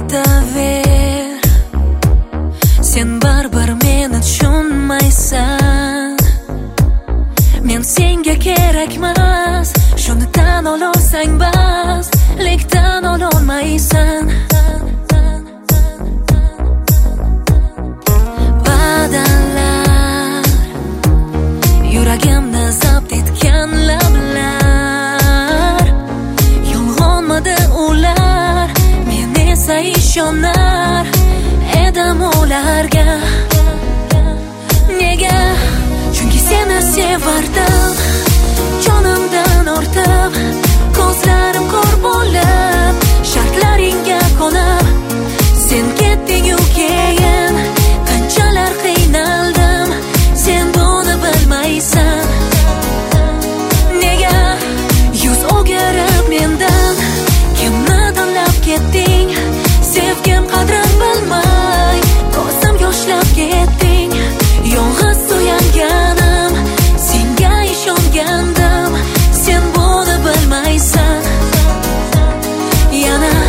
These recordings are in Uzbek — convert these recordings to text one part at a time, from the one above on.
ketaver, sen baribir meni tushunmaysan. Men senga kerakmas, shuni tan olsang bas, lek tan olmaysan. Va'dalar, yuragimni zabt etgan lablar, yolg'onmidi ular, men esa ishonar edim ularga. Nega? Chunki seni sevardim, jonimdan ortib, ko'zlarim ko'r bo'lib, shartlaringga qonib, sen ketding-u keyin qanchalar qiynaldim, sen buni bilmaysan. Nega yuz o'girib mendan, kimni tanlab ketding, sevgim qadrin bilmay, ko'zim yoshlab ketding. Yolg'iz suyanganim, senga ishongandim, sen buni bilmaysan. Yana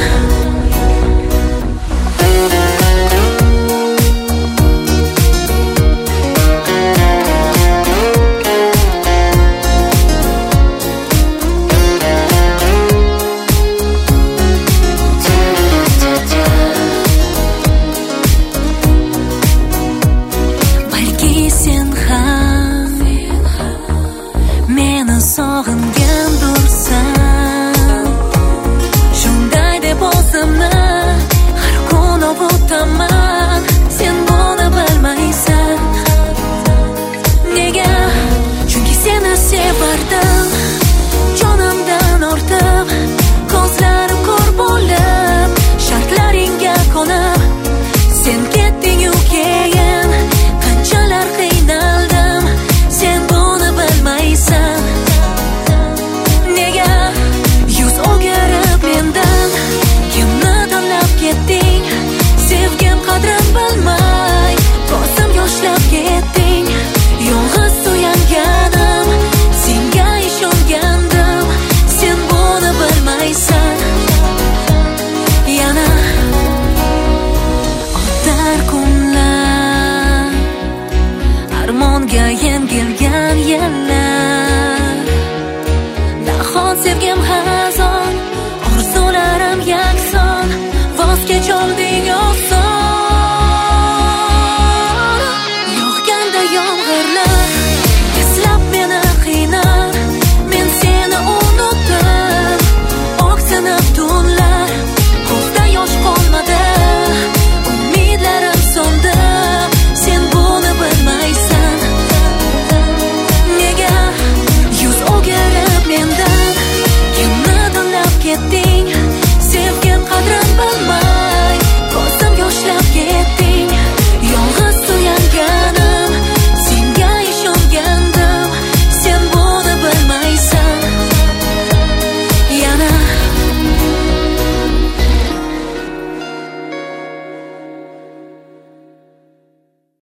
sog'ingandursan, shunday deb o'zimni har kun ovutaman, sen buni bilmaysan. Nega? Chunki seni sevardim, jonimdan ortib, ko'zlarim ko'r bo'lib, shartlaringga qonib, sen ketding-u keyin qanchalar qiynaldim, sen buni bilmaysan. Sevgim qadrin bilmay, ko'zim yoshlab ketding. Yolg'iz suyanganim, senga ishongandim, sen buni bilmaysan. Yana o'tar kunlar, armonga yengilgan yillar, nahot sevgim ham